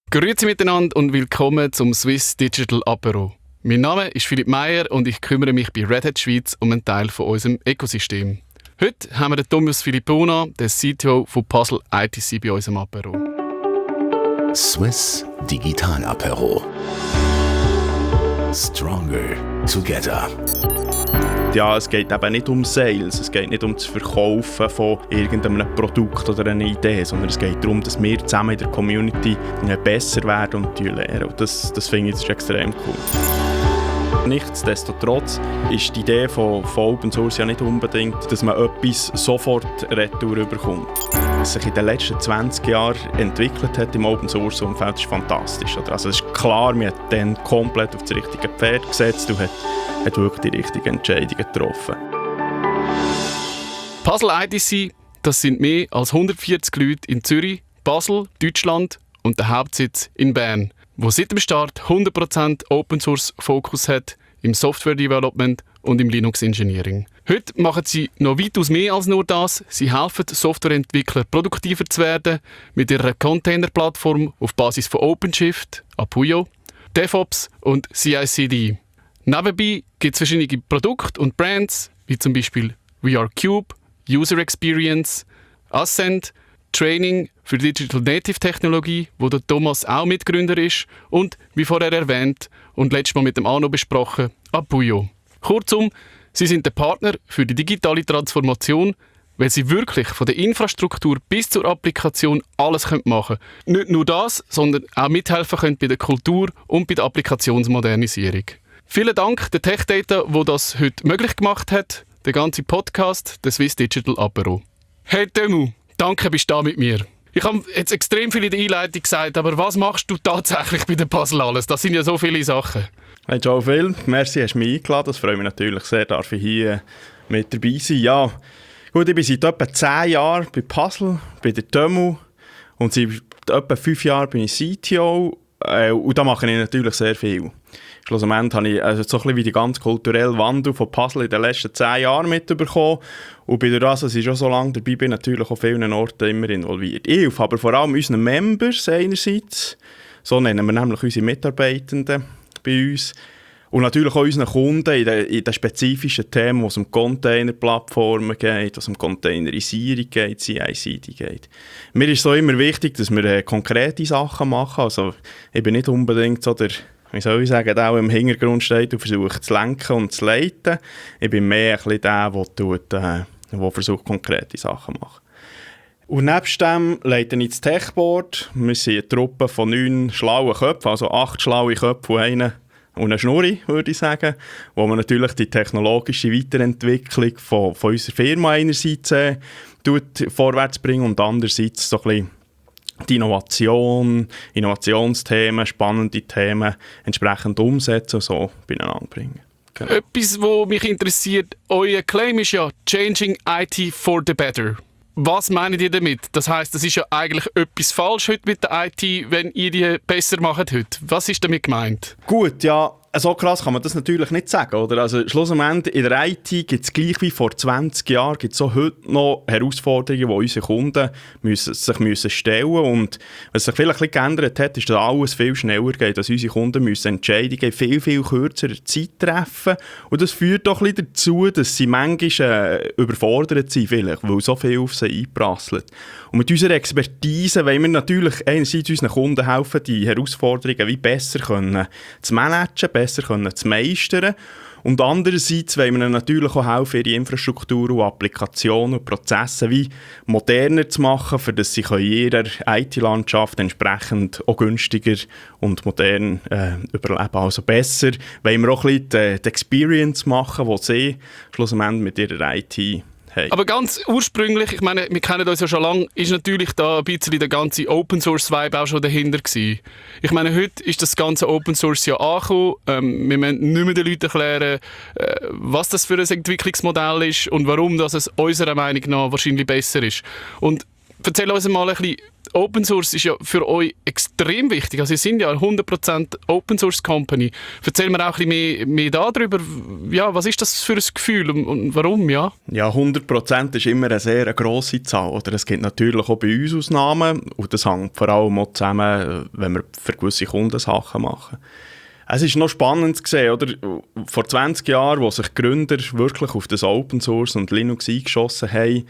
Grüezi miteinander und willkommen zum Swiss Digital Apero. Mein Name ist Philipp Meyer und ich kümmere mich bei Red Hat Schweiz um einen Teil von unserem Ökosystem. Heute haben wir den Thomas Filippona, den CTO von Puzzle ITC, bei uns im Apero. Swiss Digital Apero. Stronger together. Ja, es geht eben nicht um Sales, es geht nicht um das Verkaufen von irgendeinem Produkt oder einer Idee, sondern es geht darum, dass wir zusammen in der Community besser werden und lernen. Und das finde ich, das ist extrem cool. Nichtsdestotrotz ist die Idee von Open Source ja nicht unbedingt, dass man etwas sofort retour bekommt. Was sich in den letzten 20 Jahren entwickelt hat im Open Source Umfeld, ist fantastisch. Also es ist klar, man hat dann komplett auf das richtige Pferd gesetzt und hat wirklich die richtigen Entscheidungen getroffen. Puzzle ITC, das sind mehr als 140 Leute in Zürich, Basel, Deutschland und der Hauptsitz in Bern, wo seit dem Start 100% Open Source Fokus hat im Software Development und im Linux Engineering. Heute machen sie noch weitaus mehr als nur das. Sie helfen Softwareentwicklern produktiver zu werden mit ihrer Container-Plattform auf Basis von OpenShift, Apuyo, DevOps und CI/CD. Nebenbei gibt es verschiedene Produkte und Brands, wie zum Beispiel WeAreCube, User Experience, Ascent, Training für Digital Native Technologie, wo der Thomas auch Mitgründer ist, und, wie vorher erwähnt und letztes Mal mit dem Arno besprochen, Apuyo. Kurzum, sie sind der Partner für die digitale Transformation, weil sie wirklich von der Infrastruktur bis zur Applikation alles machen können. Nicht nur das, sondern auch mithelfen können bei der Kultur und bei der Applikationsmodernisierung. Vielen Dank der TechData, wo das heute möglich gemacht hat, der ganze Podcast, der Swiss Digital Apero. Hey Temu, danke, bist du da mit mir. Ich habe jetzt extrem viel in der Einleitung gesagt, aber was machst du tatsächlich bei der Puzzle alles? Das sind ja so viele Sachen. Hey Joe Phil, merci, hast du mich eingeladen. Das freut mich natürlich sehr, darf ich hier mit dabei sein. Ja, gut, ich bin seit etwa 10 Jahren bei Puzzle, bei der Temu, und seit etwa 5 Jahren bin ich CTO, und da mache ich natürlich sehr viel. Schlussendlich habe ich so ein bisschen wie die ganz kulturelle Wandel von Puzzle in den letzten 10 Jahren mitbekommen. Und bei der dass ich schon so lange dabei bin, natürlich auf vielen Orten immer involviert. Ich helfe aber vor allem unseren Members einerseits, so nennen wir nämlich unsere Mitarbeitenden bei uns, und natürlich auch unseren Kunden in den spezifischen Themen, wo es um Container-Plattformen geht, wo es um Containerisierung geht, CI/CD geht. Mir ist so immer wichtig, dass wir konkrete Sachen machen. Also ich bin nicht unbedingt so der, wie soll ich sagen, der, der im Hintergrund steht und versucht zu lenken und zu leiten. Ich bin mehr ein bisschen der versucht, konkrete Sachen zu machen. Und nebst dem leite ich das Techboard. Wir sind eine Truppe von 9 schlauen Köpfen, also 8 schlaue Köpfe und eine Schnurri, würde ich sagen, wo man natürlich die technologische Weiterentwicklung von unserer Firma einerseits vorwärts bringen und andererseits so ein bisschen die Innovationsthemen, spannende Themen entsprechend umsetzen und so beieinander bringen. Genau. Etwas, was mich interessiert, euer Claim ist ja «Changing IT for the better». Was meint ihr damit? Das heisst, es ist ja eigentlich etwas falsch heute mit der IT, wenn ihr die besser macht heute. Was ist damit gemeint? Gut, ja, so krass kann man das natürlich nicht sagen, oder? Also schlussendlich in der IT gibt es gleich wie vor 20 Jahren gibt es auch heute noch Herausforderungen, die unsere Kunden sich stellen müssen. Und was sich vielleicht ein bisschen geändert hat, ist, dass alles viel schneller geht, dass unsere Kunden müssen Entscheidungen in viel kürzerer Zeit treffen. Und das führt doch ein bisschen dazu, dass sie manchmal überfordert sind, vielleicht, weil so viel auf sie einprasselt. Und mit unserer Expertise wollen wir natürlich einerseits unseren Kunden helfen, die Herausforderungen wie besser zu managen, besser zu meistern. Und andererseits wollen wir ihnen natürlich auch helfen, ihre Infrastruktur und Applikationen und Prozesse wie moderner zu machen, für dass sie in ihrer IT-Landschaft entsprechend auch günstiger und modern überleben. Also besser wollen wir auch ein bisschen die Experience machen, die sie schlussendlich mit ihrer IT haben. Aber ganz ursprünglich, ich meine, wir kennen uns ja schon lange, ist natürlich da ein bisschen der ganze Open-Source-Vibe auch schon dahinter gewesen. Ich meine, heute ist das ganze Open-Source ja angekommen. Wir müssen nicht mehr den Leuten erklären, was das für ein Entwicklungsmodell ist und warum das es unserer Meinung nach wahrscheinlich besser ist. Und erzähl uns mal ein bisschen, Open Source ist ja für euch extrem wichtig. Also ihr sind ja eine 100% Open Source Company. Erzähl mir auch ein bisschen mehr darüber. Ja, was ist das für ein Gefühl und warum? Ja, 100% ist immer eine sehr grosse Zahl. Oder es gibt natürlich auch bei uns Ausnahmen. Und das hängt vor allem auch zusammen, wenn wir für gewisse Kunden Sachen machen. Es ist noch spannend zu sehen, oder? Vor 20 Jahren, wo sich Gründer wirklich auf das Open Source und Linux eingeschossen haben,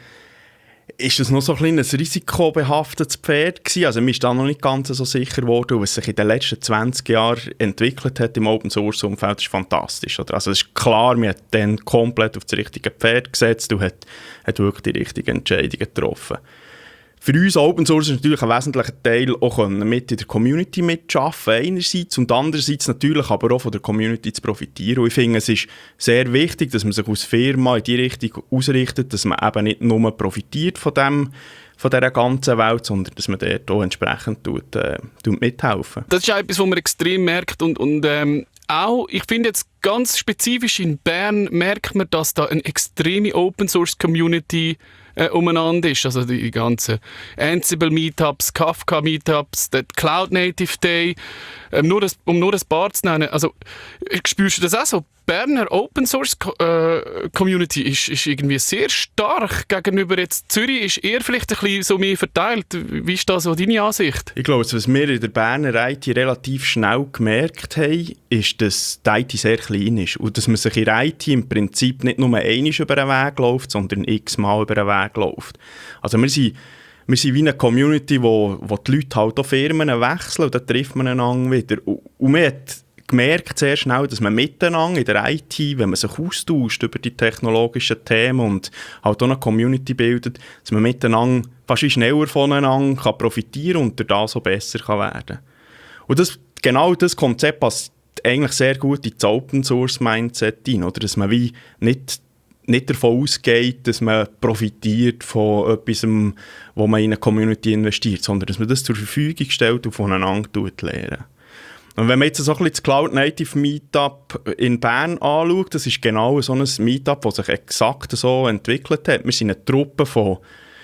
ist das noch so ein kleines risikobehaftetes Pferd gewesen. Also mir ist da noch nicht ganz so sicher geworden, was sich in den letzten 20 Jahren entwickelt hat im Open Source Umfeld, ist fantastisch. Oder? Also es ist klar, man hat dann komplett auf das richtige Pferd gesetzt und hat wirklich die richtigen Entscheidungen getroffen. Für uns Open Source ist natürlich ein wesentlicher Teil auch mit in der Community mitarbeiten einerseits und andererseits natürlich aber auch von der Community zu profitieren. Und ich finde, es ist sehr wichtig, dass man sich als Firma in die Richtung ausrichtet, dass man eben nicht nur profitiert von dieser ganzen Welt, sondern dass man dort auch entsprechend mithelfen. Das ist auch etwas, was man extrem merkt und auch, ich finde jetzt ganz spezifisch in Bern merkt man, dass da eine extreme Open Source Community umeinander ist. Also die ganzen Ansible Meetups, Kafka Meetups, der Cloud Native Day, um nur ein paar zu nennen. Also spürst du das auch so? Berner Open Source Community ist irgendwie sehr stark gegenüber jetzt Zürich, ist eher vielleicht ein bisschen so mehr verteilt. Wie ist da so deine Ansicht? Ich glaube, was wir in der Berner IT relativ schnell gemerkt haben, ist, dass die IT sehr klein ist und dass man sich in der IT im Prinzip nicht nur einmal über den Weg läuft, sondern x-mal über den Weg läuft. Also wir sind wie eine Community, wo die Leute halt auch Firmen wechseln und dann trifft man einander wieder. Und man hat gemerkt sehr schnell, dass man miteinander in der IT, wenn man sich austauscht über die technologischen Themen und halt auch eine Community bildet, dass man miteinander fast schneller voneinander kann profitieren und durch das so besser kann werden. Und genau das Konzept passt eigentlich sehr gut in das Open Source Mindset hinein, oder? Dass man wie nicht davon ausgeht, dass man profitiert von etwas, wo man in eine Community investiert, sondern dass man das zur Verfügung stellt und voneinander lernt. Und wenn man jetzt so ein bisschen das Cloud Native Meetup in Bern anschaut, das ist genau so ein Meetup, das sich exakt so entwickelt hat. Wir sind eine Truppe von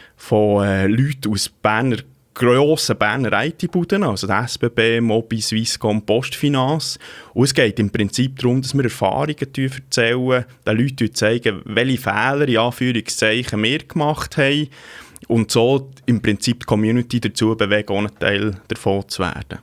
Leuten aus grossen Berner IT-Buden, also der SBB, Mobi, Swisscom, Postfinance. Und es geht im Prinzip darum, dass wir Erfahrungen erzählen, den Leuten zeigen, welche Fehler in Anführungszeichen wir gemacht haben und so im Prinzip die Community dazu bewegen, auch ein Teil davon zu werden.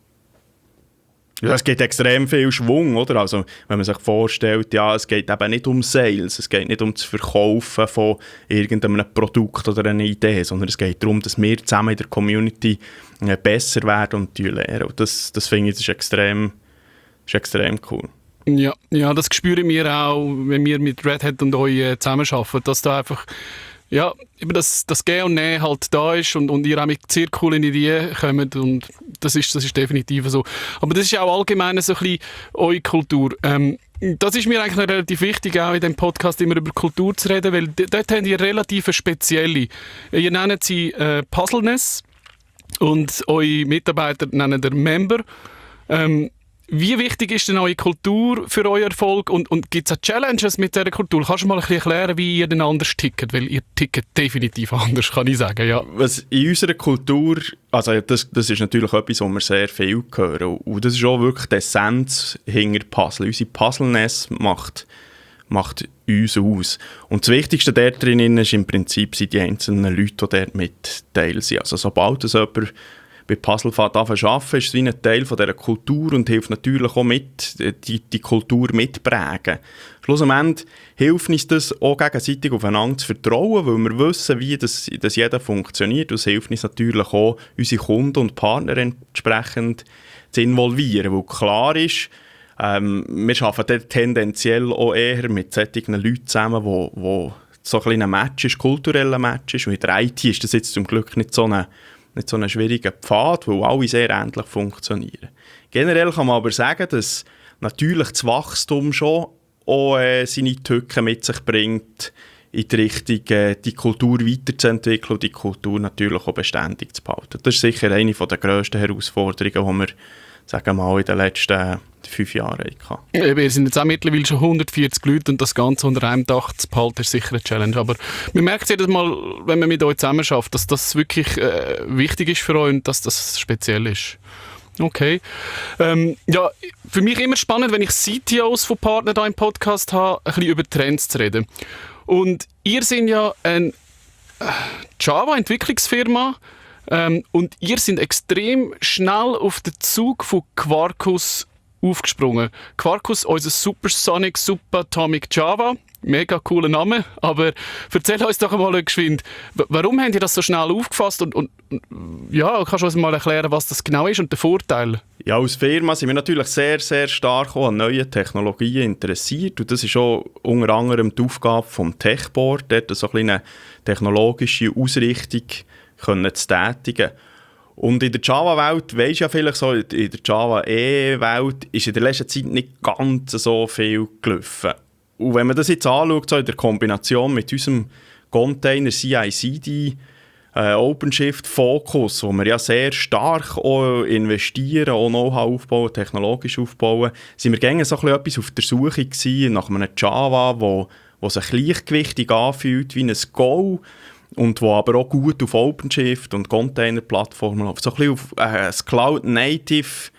Ja, es gibt extrem viel Schwung, oder? Also, wenn man sich vorstellt, ja, es geht eben nicht um Sales, es geht nicht um das Verkaufen von irgendeinem Produkt oder einer Idee, sondern es geht darum, dass wir zusammen in der Community besser werden und lernen. Und das finde ich, ist extrem cool. Ja, das spüren wir auch, wenn wir mit Red Hat und euch zusammenarbeiten, dass da einfach ja, eben das Gehen und Nehmen halt da ist und ihr auch mit sehr coolen Ideen kommt und das ist definitiv so. Aber das ist auch allgemein so ein bisschen eure Kultur. Das ist mir eigentlich relativ wichtig, auch in diesem Podcast immer über Kultur zu reden, weil dort habt ihr relativ eine spezielle. Ihr nennt sie Puzzleness und eure Mitarbeiter nennen ihr Member. Wie wichtig ist denn eure Kultur für euren Erfolg und gibt es auch Challenges mit dieser Kultur? Kannst du mal ein bisschen erklären, wie ihr denn anders tickt? Weil ihr tickt definitiv anders, kann ich sagen. Ja. Was in unserer Kultur, also das ist natürlich etwas, was wir sehr viel hören. Und das ist auch wirklich die Essenz hinter Puzzle. Unsere Puzzleness macht uns aus. Und das Wichtigste dort drin ist im Prinzip sind die einzelnen Leute, die dort mit Teil sind. Also sobald es jemand bei Puzzle arbeiten, ist es wie ein Teil von dieser Kultur und hilft natürlich auch mit, die Kultur mitprägen. Schlussendlich hilft uns das auch gegenseitig aufeinander zu vertrauen, weil wir wissen, wie das jeder funktioniert. Und es hilft uns natürlich auch, unsere Kunden und Partner entsprechend zu involvieren, weil klar ist, wir arbeiten tendenziell auch eher mit solchen Leuten zusammen, wo so ein Match ist, kultureller Match ist. Und in der IT ist das jetzt zum Glück nicht so ein schwieriger Pfad, weil alle sehr ähnlich funktionieren. Generell kann man aber sagen, dass natürlich das Wachstum schon auch seine Tücken mit sich bringt, in die Richtung, die Kultur weiterzuentwickeln und die Kultur natürlich auch beständig zu behalten. Das ist sicher eine der grössten Herausforderungen, die wir sagen wir mal, in den letzten 5 Jahre hatten. Wir sind jetzt auch mittlerweile schon 140 Leute und das Ganze unter einem Dach zu behalten, ist sicher eine Challenge. Aber wir merken jedes Mal, wenn man mit euch zusammen schafft, dass das wirklich wichtig ist für euch und dass das speziell ist. Okay. Ja, für mich immer spannend, wenn ich CTOs von Partnern hier im Podcast habe, ein bisschen über Trends zu reden. Und ihr seid ja eine Java-Entwicklungsfirma und ihr seid extrem schnell auf den Zug von Quarkus aufgesprungen. Quarkus, unser Supersonic Subatomic Java. Mega cooler Name, aber erzähl uns doch einmal geschwind, warum habt ihr das so schnell aufgefasst und ja, kannst du uns mal erklären, was das genau ist und der Vorteil? Ja, als Firma sind wir natürlich sehr, sehr stark auch an neuen Technologien interessiert und das ist auch unter anderem die Aufgabe vom Techboard, dort so eine technologische Ausrichtung zu tätigen. Und in der Java-Welt, weisst du ja vielleicht so, in der Java-E-Welt ist in der letzten Zeit nicht ganz so viel gelaufen. Und wenn man das jetzt anschaut, so in der Kombination mit unserem Container CI/CD, OpenShift-Fokus, wo wir ja sehr stark auch investieren, auch Know-how aufbauen, technologisch aufbauen, sind wir gerne so etwas auf der Suche gewesen nach einem Java, wo sich gleichgewichtig anfühlt wie ein Go und wo aber auch gut auf OpenShift und Container-Plattformen läuft. So ein bisschen auf ein Cloud-Native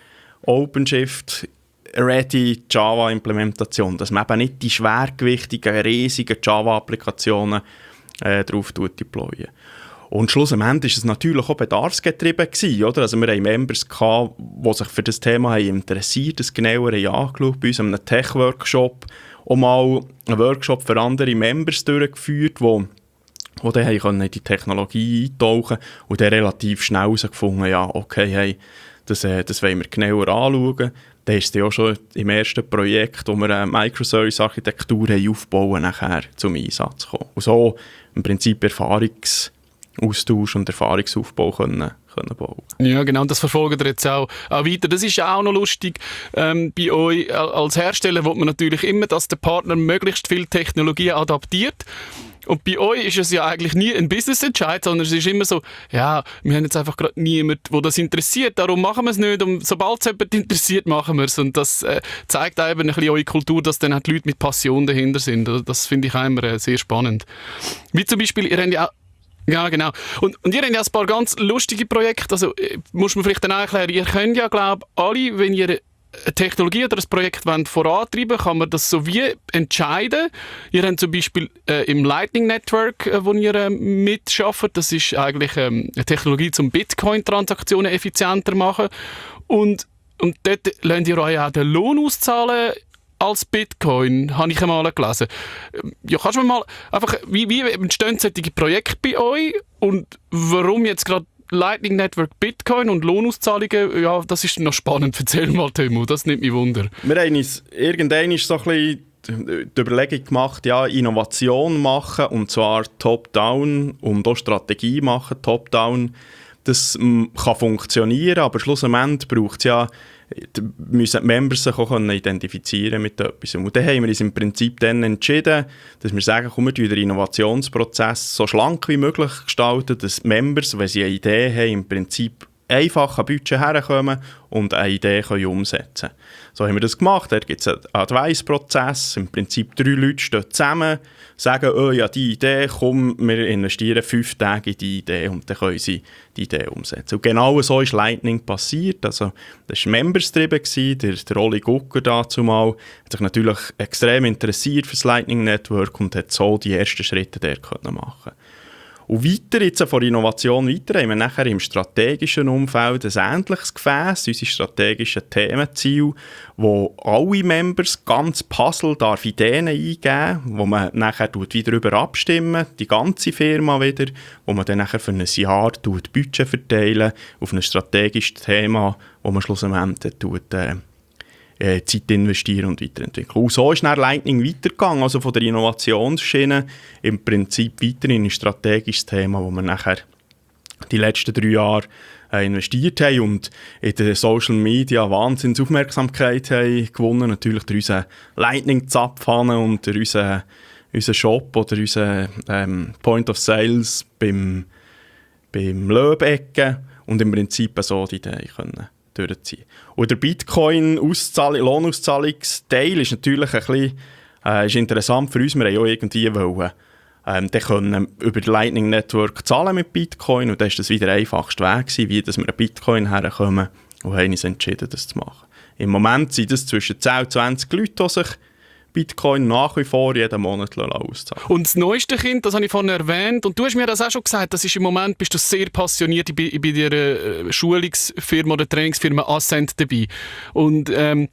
OpenShift-ready Java-Implementation, dass man eben nicht die schwergewichtigen, riesigen Java-Applikationen drauf deployen. Und schlussendlich war es natürlich auch bedarfsgetrieben gewesen, oder? Also wir hatten Members, die sich für das Thema interessiert, das genauer angeschaut, bei uns einem Tech-Workshop, auch mal einen Workshop für andere Members durchgeführt, die dann in die Technologie eintauchen und dann relativ schnell herausgefunden, ja, okay, hey, das wollen wir genauer anschauen. Dann ist es auch schon im ersten Projekt, wo wir eine Microservice-Architektur aufbauen, nachher zum Einsatz kommen. Und so im Prinzip Erfahrungsaustausch und Erfahrungsaufbau können bauen. Ja, genau, und das verfolgt ihr jetzt auch weiter. Das ist auch noch lustig. Bei euch als Hersteller will man natürlich immer, dass der Partner möglichst viel Technologie adaptiert. Und bei euch ist es ja eigentlich nie ein Business-Entscheid, sondern es ist immer so, ja, wir haben jetzt einfach gerade niemanden, der das interessiert, darum machen wir es nicht. Und sobald es jemand interessiert, machen wir es. Und das zeigt auch eben ein bisschen eure Kultur, dass dann auch die Leute mit Passion dahinter sind. Das finde ich auch immer sehr spannend. Wie zum Beispiel, ihr habt ja auch ja, genau. Und ihr habt ja ein paar ganz lustige Projekte. Also muss man vielleicht dann auch erklären, ihr könnt ja, glaube ich, alle, wenn ihr eine Technologie oder ein Projekt vorantreiben wollt, kann man das so wie entscheiden. Ihr habt zum Beispiel im Lightning Network, wo ihr mitarbeitet, das ist eigentlich eine Technologie, um Bitcoin-Transaktionen effizienter zu machen. Und dort lasst ihr euch auch den Lohn auszahlen als Bitcoin, habe ich einmal gelesen. Ja, kannst du mir mal einfach, wie entstehen solche Projekte bei euch und warum jetzt gerade Lightning Network Bitcoin und Lohnauszahlungen, ja, das ist noch spannend. Erzähl mal, Timo, das nimmt mich Wunder. Wir haben uns irgendwann so ein bisschen die Überlegung gemacht, ja, Innovation machen, und zwar top-down, und auch Strategie machen, top-down. Das kann funktionieren, aber schlussendlich braucht es ja, müssen die Members sich auch identifizieren mit etwas. Und dann haben wir uns im Prinzip dann entschieden, dass wir sagen, komm, wir den Innovationsprozess so schlank wie möglich gestalten, dass die Members, wenn sie eine Idee haben, im Prinzip einfach an Budget herkommen und eine Idee können umsetzen können. So haben wir das gemacht. Da gibt es einen Advice-Prozess. Im Prinzip 3 Leute stehen zusammen, sagen, oh ja, die Idee, komm, wir investieren 5 Tage in die Idee und dann können sie die Idee umsetzen. Und genau so ist Lightning passiert. Also, das war Members-Trieben. Der Oli Gucker dazu mal hat sich natürlich extrem interessiert für das Lightning Network und hat so die ersten Schritte dort machen können. Und weiter, jetzt von Innovation weiter, haben wir nachher im strategischen Umfeld ein ähnliches Gefäß, unsere strategischen Themenziele, wo alle Members ganz Puzzle Ideen eingeben, wo man nachher wieder darüber abstimmen, die ganze Firma wieder, wo man dann nachher für ein Jahr Budget verteilen auf ein strategisches Thema, wo man schlussendlich Zeit investieren und weiterentwickeln. Und so ist dann Lightning weitergegangen, also von der Innovationsschiene im Prinzip weiter in ein strategisches Thema, wo wir nachher die letzten 3 Jahre investiert haben und in den Social Media wahnsinns Aufmerksamkeit haben gewonnen, natürlich durch unseren Lightning-Zapfhahn und durch unseren Shop oder unseren Point of Sales beim Löbecken und im Prinzip so die Idee können durchziehen. Und der Bitcoin-Lohnauszahlungsteil ist natürlich ein bisschen ist interessant für uns. Wir haben auch irgendwie wollen, dann können über die Lightning Network zahlen mit Bitcoin und dann ist das wieder der einfachste Weg gewesen, wie dass wir an Bitcoin herkommen und haben uns entschieden, das zu machen. Im Moment sind es zwischen 10 und 20 Leute, die sich Bitcoin nach wie vor jeden Monat auszahlen. Und das neueste Kind, das habe ich vorhin erwähnt, und du hast mir das auch schon gesagt, das ist im Moment, bist du sehr passioniert bei der Schulungsfirma oder Trainingsfirma Ascent dabei. Und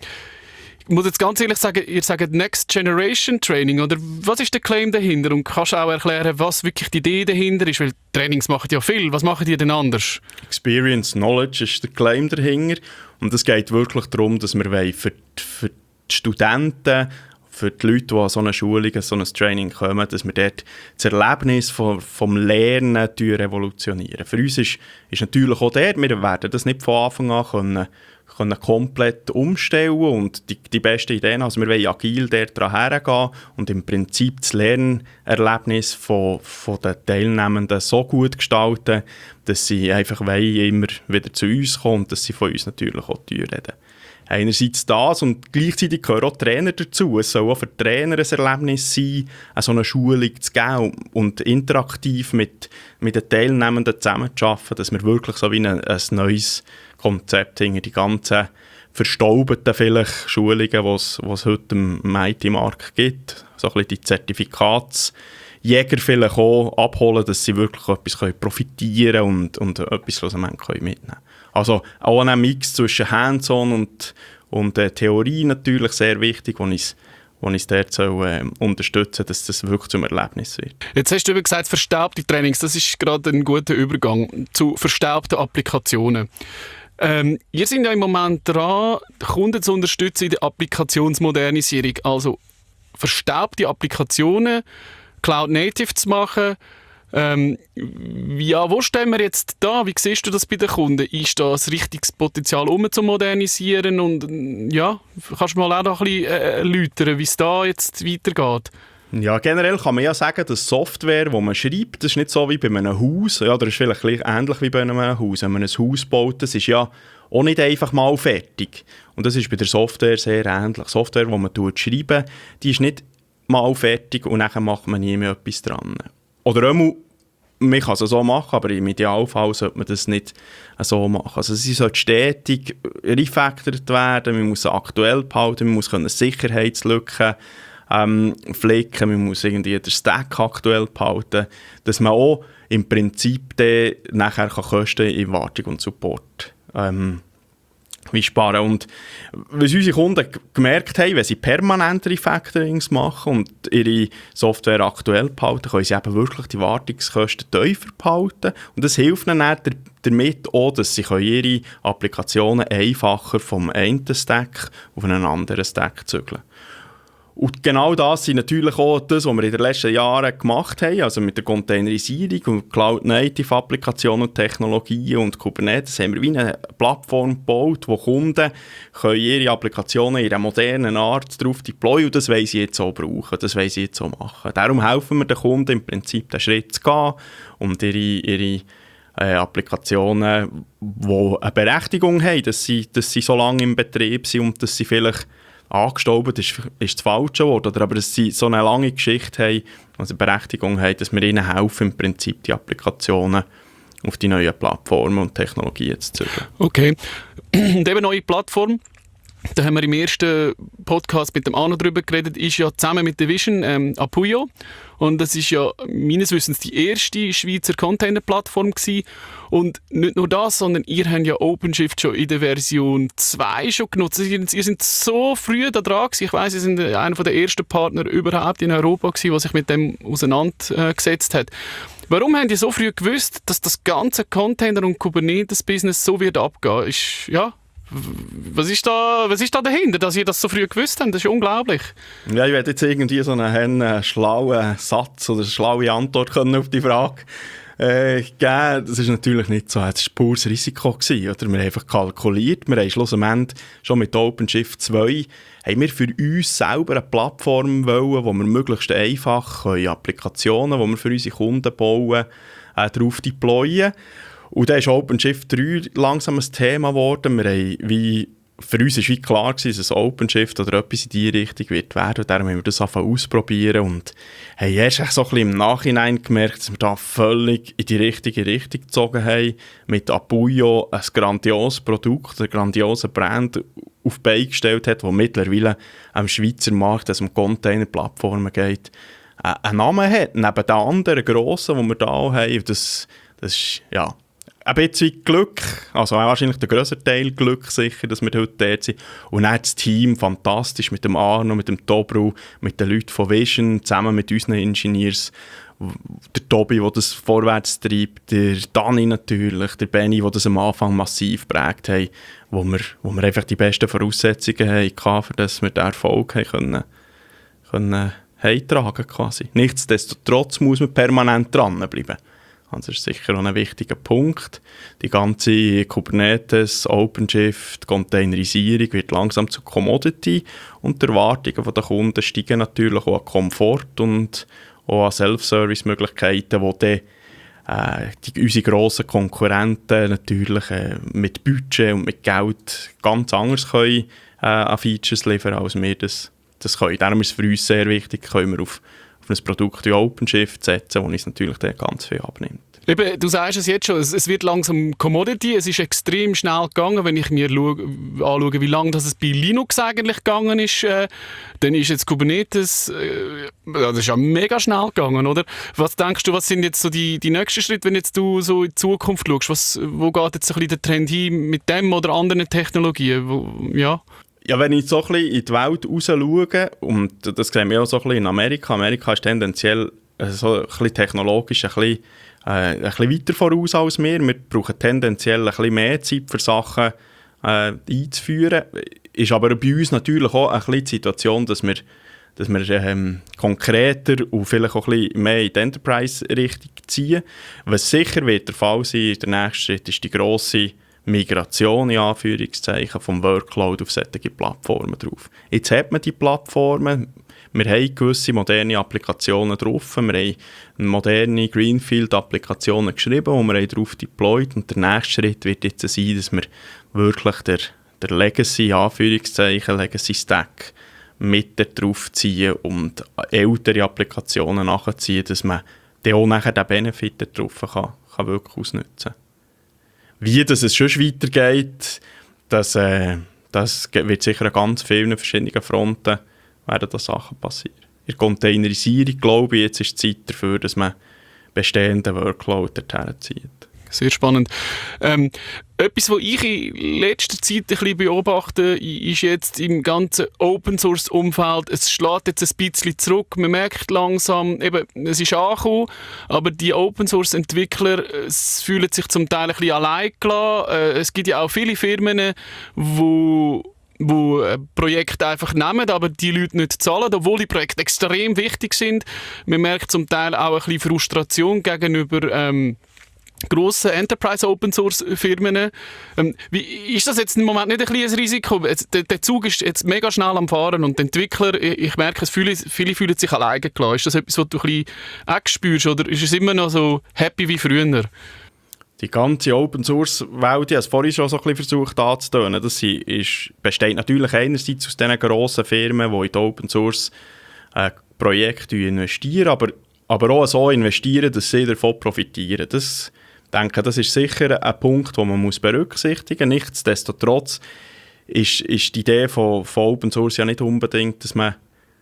ich muss jetzt ganz ehrlich sagen, ihr sagt Next Generation Training, oder was ist der Claim dahinter? Und kannst du auch erklären, was wirklich die Idee dahinter ist? Weil Trainings machen ja viel. Was machen die denn anders? Experience Knowledge ist der Claim dahinter. Und es geht wirklich darum, dass wir für die Studenten, für die Leute, die an so eine Schulung, an so ein Training kommen, dass wir dort das Erlebnis vom Lernen revolutionieren. Für uns ist natürlich auch wir werden das nicht von Anfang an können komplett umstellen und die besten Ideen, also wir wollen agil dort hergehen und im Prinzip das Lernerlebnis von den Teilnehmenden so gut gestalten, dass sie einfach immer wieder zu uns kommen und dass sie von uns natürlich auch reden. Einerseits das und gleichzeitig gehören auch Trainer dazu. Es soll auch für Trainer ein Erlebnis sein, so eine Schulung zu geben und interaktiv mit den Teilnehmenden zusammenzuarbeiten, dass wir wirklich so wie ein neues Konzept hinter die ganzen verstaubten vielleicht Schulungen, die es heute im IT-Markt gibt, so ein bisschen die Zertifikatsjäger vielleicht auch abholen, dass sie wirklich etwas profitieren und etwas schlussendlich mitnehmen können. Also auch ein Mix zwischen Hands-on und Theorie natürlich sehr wichtig, wo uns dort unterstützen soll, dass das wirklich zum Erlebnis wird. Jetzt hast du eben gesagt, verstaubte Trainings, das ist gerade ein guter Übergang zu verstaubten Applikationen. Ihr seid ja im Moment dran, Kunden zu unterstützen in der Applikationsmodernisierung, also verstaubte Applikationen Cloud-Native zu machen. Wo stehen wir jetzt da? Wie siehst du das bei den Kunden? Ist da ein richtiges Potenzial, zu modernisieren? Und kannst du mal auch noch ein bisschen erläutern, wie es da jetzt weitergeht? Ja, generell kann man ja sagen, dass Software, die man schreibt, das ist nicht so wie bei einem Haus, ja, oder ist vielleicht ähnlich wie bei einem Haus. Wenn man ein Haus baut, das ist ja auch nicht einfach mal fertig. Und das ist bei der Software sehr ähnlich. Software, die man schreibt, die ist nicht mal fertig und dann macht man nie mehr etwas dran. Oder man kann es so machen, aber im Idealfall sollte man das nicht so machen. Also sie sollte stetig refactored werden, man muss sie aktuell behalten, man muss Sicherheitslücken flicken, man muss irgendwie den Stack aktuell behalten, dass man auch im Prinzip dann nachher Kosten in Wartung und Support sparen. Und was unsere Kunden gemerkt haben, wenn sie permanent Refactorings machen und ihre Software aktuell behalten, können sie eben wirklich die Wartungskosten tiefer behalten. Und das hilft ihnen dann damit auch, dass sie ihre Applikationen einfacher vom einen Stack auf einen anderen Stack zügeln. Und genau das sind natürlich auch das, was wir in den letzten Jahren gemacht haben, also mit der Containerisierung und Cloud-Native-Applikationen und Technologien und Kubernetes haben wir wie eine Plattform gebaut, wo Kunden können ihre Applikationen in einer modernen Art darauf deployen und das wollen sie jetzt auch brauchen, das wollen sie jetzt auch machen. Darum helfen wir den Kunden im Prinzip, den Schritt zu gehen und ihre Applikationen, die eine Berechtigung haben, dass sie so lange im Betrieb sind und dass sie vielleicht angestaubt ist das falsche Wort, oder aber dass sie so eine lange Geschichte haben, also eine Berechtigung haben, dass wir ihnen helfen, im Prinzip die Applikationen auf die neuen Plattformen und Technologien zu zügeln. Okay. Und eben neue Plattform, da haben wir im ersten Podcast mit dem Arno drüber geredet, ist ja zusammen mit der Vision Apuyo. Und das ist ja meines Wissens die erste Schweizer Container-Plattform gewesen. Und nicht nur das, sondern ihr habt ja OpenShift schon in der Version 2 schon genutzt. Ihr seid so früh da dran gewesen. Ich weiss, ihr seid einer der ersten Partner überhaupt in Europa gewesen, der sich mit dem auseinandergesetzt hat. Warum habt ihr so früh gewusst, dass das ganze Container- und Kubernetes-Business so wird abgehen? Was ist da dahinter, dass ihr das so früh gewusst habt? Das ist unglaublich. Ja, ich werde jetzt irgendwie so einen schlauen Satz oder eine schlaue Antwort können auf die Frage geben. Das ist natürlich nicht so. Es war pures Risiko gewesen, oder? Wir haben einfach kalkuliert. Wir haben schlussendlich schon mit OpenShift 2 haben wir für uns selber eine Plattform wollen, wo wir möglichst einfach Applikationen, die wir für unsere Kunden bauen, darauf deployen. Und dann ist OpenShift 3 langsam ein Thema geworden. Für uns war wie klar, dass es OpenShift oder etwas in diese Richtung wird werden. Und darum haben wir das angefangen ausprobieren und haben erst so ein bisschen im Nachhinein gemerkt, dass wir da völlig in die richtige Richtung gezogen haben. Mit Apuio ein grandioses Produkt, einen grandiosen Brand auf die Beine gestellt hat, der mittlerweile am Schweizer Markt, also um Container-Plattformen geht, einen Namen hat. Neben den anderen grossen, die wir da haben. Das ist, ja, ein bisschen Glück, also wahrscheinlich der grösste Teil Glück sicher, dass wir heute dort sind. Und dann das Team, fantastisch, mit dem Arno, mit dem Tobru, mit den Leuten von Vision, zusammen mit unseren Ingenieurs, der Tobi, der das vorwärts treibt, der Dani natürlich, der Benni, der das am Anfang massiv geprägt haben, wo wir einfach die besten Voraussetzungen hatten, für dass wir den Erfolg können heimtragen quasi. Nichtsdestotrotz muss man permanent dranbleiben. Also das ist sicher auch ein wichtiger Punkt. Die ganze Kubernetes, OpenShift, Containerisierung wird langsam zu Commodity und die Erwartungen der Kunden steigen natürlich auch an Komfort und auch an Self-Service-Möglichkeiten, wo dann unsere grossen Konkurrenten natürlich mit Budget und mit Geld ganz anders können, an Features liefern, als wir das können. Darum ist es für uns sehr wichtig, können wir auf ein Produkt wie OpenShift setzen, das uns natürlich ganz viel abnimmt. Eben, du sagst es jetzt schon, es wird langsam Commodity, es ist extrem schnell gegangen, wenn ich mir anschaue, wie lange das bei Linux eigentlich gegangen ist, dann ist jetzt Kubernetes, das ist ja mega schnell gegangen, oder? Was denkst du, was sind jetzt so die nächsten Schritte, wenn jetzt du so in die Zukunft schaust? Wo geht jetzt so ein bisschen der Trend hin mit dem oder anderen Technologien? Ja, wenn ich so ein bisschen in die Welt raus schaue, und das sehen wir auch so ein bisschen in Amerika. Amerika ist tendenziell so ein bisschen technologisch ein bisschen weiter voraus als wir. Wir brauchen tendenziell ein bisschen mehr Zeit für Sachen einzuführen. Ist aber bei uns natürlich auch ein bisschen die Situation, dass wir konkreter und vielleicht auch ein bisschen mehr in die Enterprise-Richtung ziehen. Was sicher wird der Fall sein, der nächste Schritt ist die grosse Migration, in Anführungszeichen, vom Workload auf solche Plattformen drauf. Jetzt hat man die Plattformen, wir haben gewisse moderne Applikationen drauf, wir haben moderne Greenfield-Applikationen geschrieben, die wir drauf deployed, und der nächste Schritt wird jetzt sein, dass wir wirklich der Legacy, Anführungszeichen, Legacy-Stack mit drauf ziehen und ältere Applikationen nachziehen, dass man dann auch nachher den Benefit drauf kann wirklich ausnutzen kann. Wie es schon weitergeht, das wird sicher an ganz vielen verschiedenen Fronten werden da Sachen passieren. In der Containerisierung, glaube ich, jetzt ist die Zeit dafür, dass man bestehenden Workload dorthin zieht. Sehr spannend. Etwas, was ich in letzter Zeit ein bisschen beobachte, ist jetzt im ganzen Open-Source-Umfeld, es schlägt jetzt ein bisschen zurück. Man merkt langsam, eben, es ist angekommen, aber die Open-Source-Entwickler fühlen sich zum Teil ein bisschen allein gelassen. Es gibt ja auch viele Firmen, wo Projekte einfach nehmen, aber die Leute nicht zahlen, obwohl die Projekte extrem wichtig sind. Man merkt zum Teil auch ein bisschen Frustration gegenüber grossen Enterprise-Open-Source-Firmen. Ist das jetzt im Moment nicht ein kleines Risiko? Der Zug ist jetzt mega schnell am Fahren und die Entwickler, ich merke, viele fühlen sich alleine gelassen. Ist das etwas, was du ein bisschen auch spürst, oder ist es immer noch so happy wie früher? Die ganze Open-Source-Welt, ich habe es vorhin schon so ein bisschen versucht anzutönen, besteht natürlich einerseits aus diesen grossen Firmen, die in die Open-Source-Projekte investieren, aber auch so investieren, dass sie davon profitieren. Ich denke, das ist sicher ein Punkt, den man berücksichtigen muss. Nichtsdestotrotz ist die Idee von Open Source ja nicht unbedingt, dass man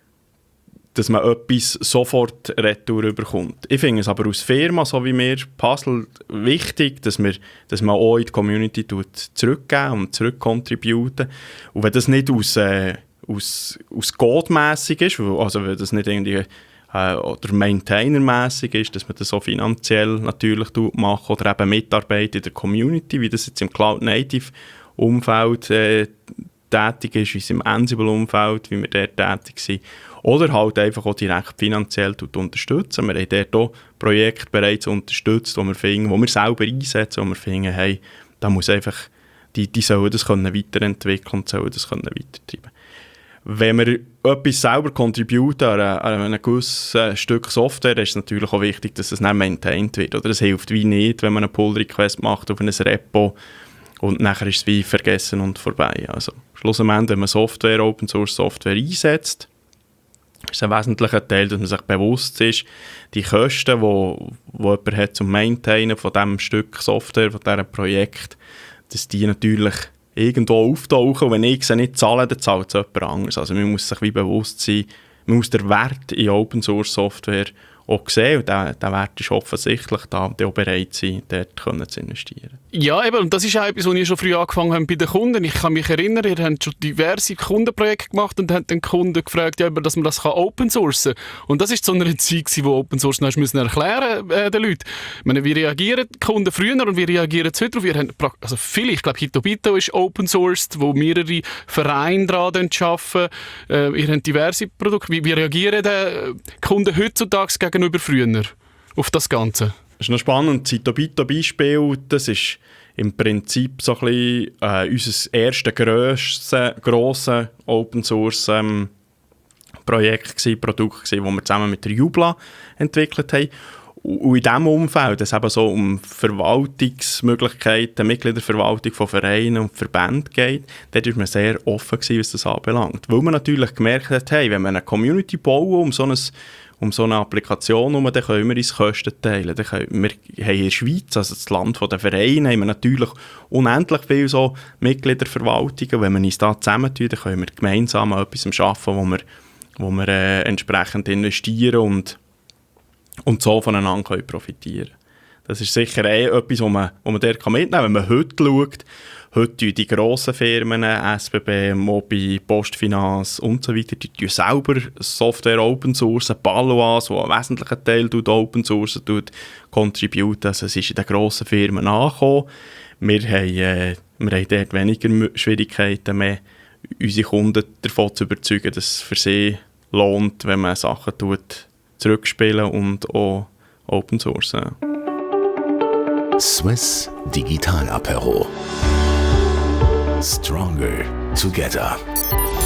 etwas sofort retour bekommt. Ich finde es aber aus Firma, so wie wir Puzzle, wichtig, dass man auch in die Community zurückgeben und zurückcontributen. Und wenn das nicht aus Code-mässig ist, also wenn das nicht irgendwie oder Maintainer-mässig ist, dass man das so finanziell natürlich macht oder eben Mitarbeit in der Community, wie das jetzt im Cloud-Native-Umfeld tätig ist, wie es im Ansible-Umfeld, wie wir dort tätig sind. Oder halt einfach auch direkt finanziell unterstützen. Wir haben dort auch Projekte bereits unterstützt, wo wir selber einsetzen, wo wir finden, hey, da muss einfach, die sollen das können weiterentwickeln und sollen das können weitertreiben. wenn wir etwas selber contributen an einem gewissen Stück Software, ist es natürlich auch wichtig, dass es nicht maintained wird. Oder es hilft wie nicht, wenn man einen Pull-Request macht auf ein Repo und nachher ist es wie vergessen und vorbei. Also schlussendlich, wenn man Open-Source-Software einsetzt, ist ein wesentlicher Teil, dass man sich bewusst ist, die Kosten, die jemand hat zum Maintainen von diesem Stück Software, von diesem Projekt, dass die natürlich irgendwo auftauchen. Und wenn ich sie nicht zahle, dann zahlt es jemand anderes. Also man muss sich wie bewusst sein, man muss den Wert in Open-Source-Software auch sehen. Und der Wert ist offensichtlich da, die auch bereit sind, dort zu investieren. Ja, eben, und das ist auch etwas, was ich schon früh angefangen habe bei den Kunden. Ich kann mich erinnern, ihr habt schon diverse Kundenprojekte gemacht und habt den Kunden gefragt, ja, dass man das open sourcen kann. Und das ist so eine Zeit, wo Open Source müssen erklären den Leuten. Ich meine, wie reagieren die Kunden früher und wie reagieren sie heute? Wir haben viele, ich glaube, Hitobito ist open sourced, wo mehrere Vereine daran arbeiten. Ihr habt diverse Produkte. Wie reagieren die Kunden heutzutage gegenüber früher auf das Ganze? Das ist noch spannend. Das Hitobito-Beispiel, das ist im Prinzip so ein bisschen unser erstes grosses Open-Source-Projekt, Produkt, das wir zusammen mit der Jubla entwickelt haben. Und in diesem Umfeld, es eben so um Verwaltungsmöglichkeiten, Mitgliederverwaltung von Vereinen und Verbänden geht, dort war man sehr offen gewesen, was das anbelangt. Weil man natürlich gemerkt hat, hey, wenn wir eine Community bauen um so eine Applikation herum, dann können wir uns Kosten teilen. Wir haben in der Schweiz, also das Land der Vereine, haben wir natürlich unendlich viele so Mitgliederverwaltungen. Wenn wir uns da zusammentun, dann können wir gemeinsam an etwas arbeiten, wo wir entsprechend investieren und so voneinander profitieren können. Das ist sicher etwas, wo man dort mitnehmen kann. Wenn man heute schaut, heute tun die grossen Firmen, SBB, Mobi, Postfinance und so weiter, die tun selber Software Open Source, Paloas, wo einen wesentlichen Teil Open Source contributen. Also es ist in den grossen Firmen angekommen. Wir haben dort weniger Schwierigkeiten mehr, unsere Kunden davon zu überzeugen, dass es für sie lohnt, wenn man Sachen zurückspielen und auch Open Source. Swiss Digital Apero. Stronger together.